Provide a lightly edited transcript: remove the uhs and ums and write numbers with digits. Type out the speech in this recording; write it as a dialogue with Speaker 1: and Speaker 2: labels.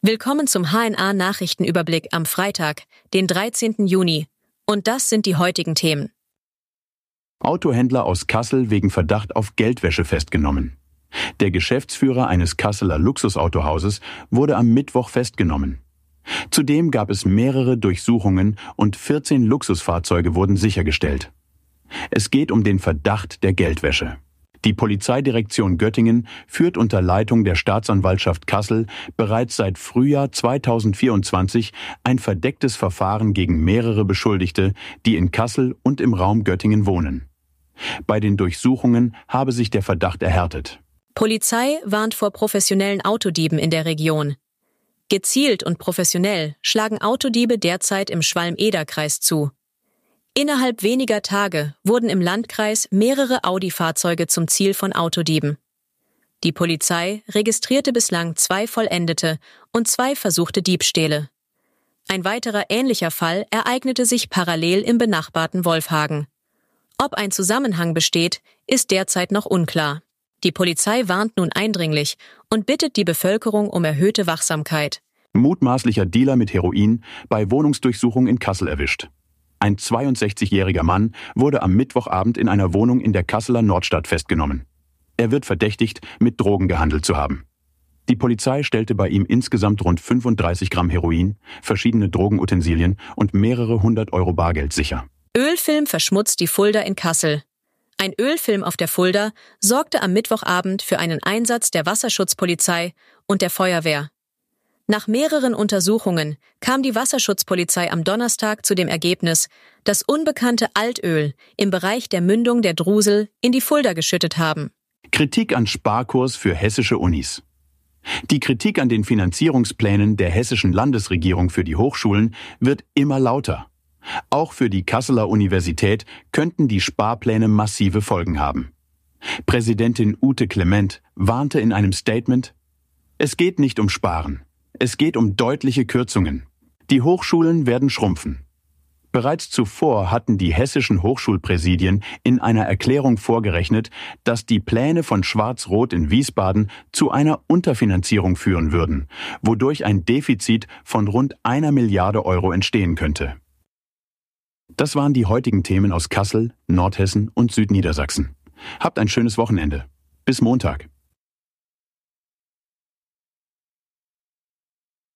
Speaker 1: Willkommen zum HNA-Nachrichtenüberblick am Freitag, den 13. Juni. Und das sind die heutigen Themen.
Speaker 2: Autohändler aus Kassel wegen Verdacht auf Geldwäsche festgenommen. Der Geschäftsführer eines Kasseler Luxusautohauses wurde am Mittwoch festgenommen. Zudem gab es mehrere Durchsuchungen und 14 Luxusfahrzeuge wurden sichergestellt. Es geht um den Verdacht der Geldwäsche. Die Polizeidirektion Göttingen führt unter Leitung der Staatsanwaltschaft Kassel bereits seit Frühjahr 2024 ein verdecktes Verfahren gegen mehrere Beschuldigte, die in Kassel und im Raum Göttingen wohnen. Bei den Durchsuchungen habe sich der Verdacht erhärtet.
Speaker 1: Polizei warnt vor professionellen Autodieben in der Region. Gezielt und professionell schlagen Autodiebe derzeit im Schwalm-Eder-Kreis zu. Innerhalb weniger Tage wurden im Landkreis mehrere Audi-Fahrzeuge zum Ziel von Autodieben. Die Polizei registrierte bislang 2 vollendete und 2 versuchte Diebstähle. Ein weiterer ähnlicher Fall ereignete sich parallel im benachbarten Wolfhagen. Ob ein Zusammenhang besteht, ist derzeit noch unklar. Die Polizei warnt nun eindringlich und bittet die Bevölkerung um erhöhte Wachsamkeit.
Speaker 2: Mutmaßlicher Dealer mit Heroin bei Wohnungsdurchsuchung in Kassel erwischt. Ein 62-jähriger Mann wurde am Mittwochabend in einer Wohnung in der Kasseler Nordstadt festgenommen. Er wird verdächtigt, mit Drogen gehandelt zu haben. Die Polizei stellte bei ihm insgesamt rund 35 Gramm Heroin, verschiedene Drogenutensilien und mehrere 100 Euro Bargeld sicher.
Speaker 1: Ölfilm verschmutzt die Fulda in Kassel. Ein Ölfilm auf der Fulda sorgte am Mittwochabend für einen Einsatz der Wasserschutzpolizei und der Feuerwehr. Nach mehreren Untersuchungen kam die Wasserschutzpolizei am Donnerstag zu dem Ergebnis, dass unbekannte Altöl im Bereich der Mündung der Drusel in die Fulda geschüttet haben.
Speaker 2: Kritik an Sparkurs für hessische Unis. Die Kritik an den Finanzierungsplänen der hessischen Landesregierung für die Hochschulen wird immer lauter. Auch für die Kasseler Universität könnten die Sparpläne massive Folgen haben. Präsidentin Ute Clement warnte in einem Statement: Es geht nicht um Sparen. Es geht um deutliche Kürzungen. Die Hochschulen werden schrumpfen. Bereits zuvor hatten die hessischen Hochschulpräsidien in einer Erklärung vorgerechnet, dass die Pläne von Schwarz-Rot in Wiesbaden zu einer Unterfinanzierung führen würden, wodurch ein Defizit von rund 1 Milliarde Euro entstehen könnte. Das waren die heutigen Themen aus Kassel, Nordhessen und Südniedersachsen. Habt ein schönes Wochenende. Bis Montag.